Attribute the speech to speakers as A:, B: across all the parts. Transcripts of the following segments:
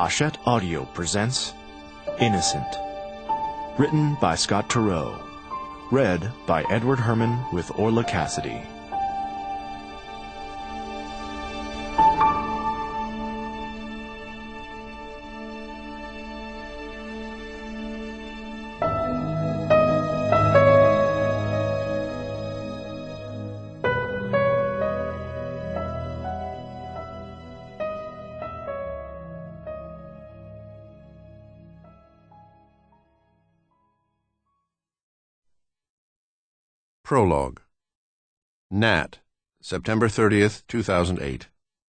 A: Hachette Audio presents Innocent. Written by Scott Turow. Read by Edward Herman with Orla Cassidy.
B: Prologue. Nat, September 30th, 2008.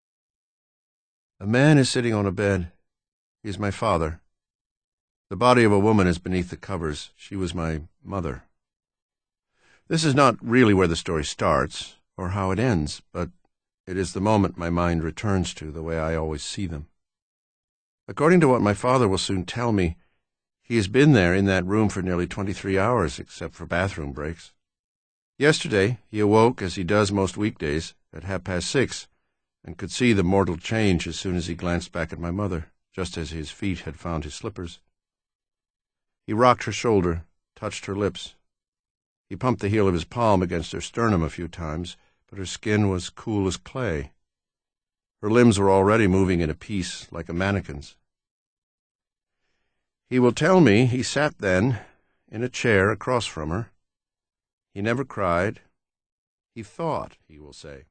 B: A man is sitting on a bed. He is my father. The body of a woman is beneath the covers. She was my mother. This is not really where the story starts, or how it ends, but it is the moment my mind returns to, the way I always see them. According to what my father will soon tell me, he has been there in that room for nearly 23 hours, except for bathroom breaks. Yesterday, he awoke, as he does most weekdays, at 6:30, and could see the mortal change as soon as he glanced back at my mother, just as his feet had found his slippers. He rocked her shoulder, touched her lips. He pumped the heel of his palm against her sternum a few times, but her skin was cool as clay. Her limbs were already moving in a piece, like a mannequin's. He will tell me he sat then in a chair across from her. He never cried. He thought, he will say.